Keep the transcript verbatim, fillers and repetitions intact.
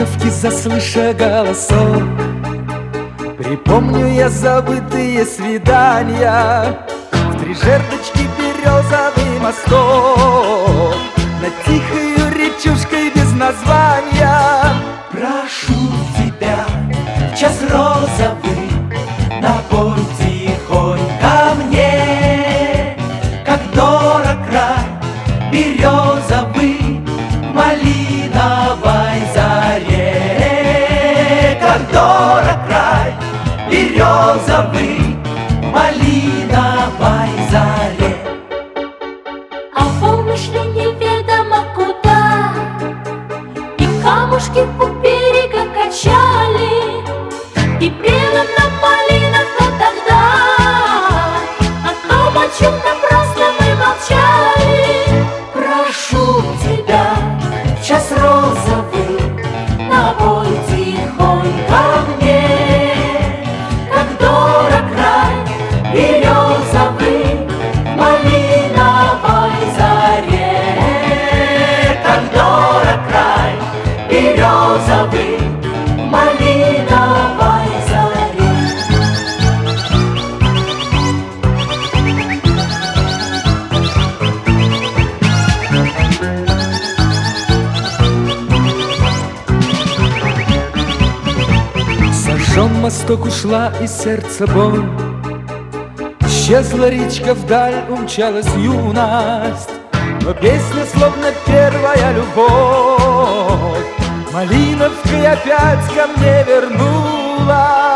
Малиновки, заслыша голосок, припомню я забытые свидания в три жердочки березовый мосток над тихою речушкой без названия. Прошу тебя в час розовый, напой тихонько мне, как дорог край березовый в малиновой заре, как дорог край березовый в малиновой заре. А помнишь ли неведомо куда и камушки у берега качали, и пела нам малиновка тогда о том, о чем-то просто мы молчали. Прошу тебя в час розовый, напой тихонько мне, как дорог край березовый в малиновой заре, как дорог край березовый в малиновой заре. Сожжен мосток, ушла из сердца боль, исчезла речка, вдаль умчалась юность, но песня словно первая любовь малиновкой опять ко мне вернулась.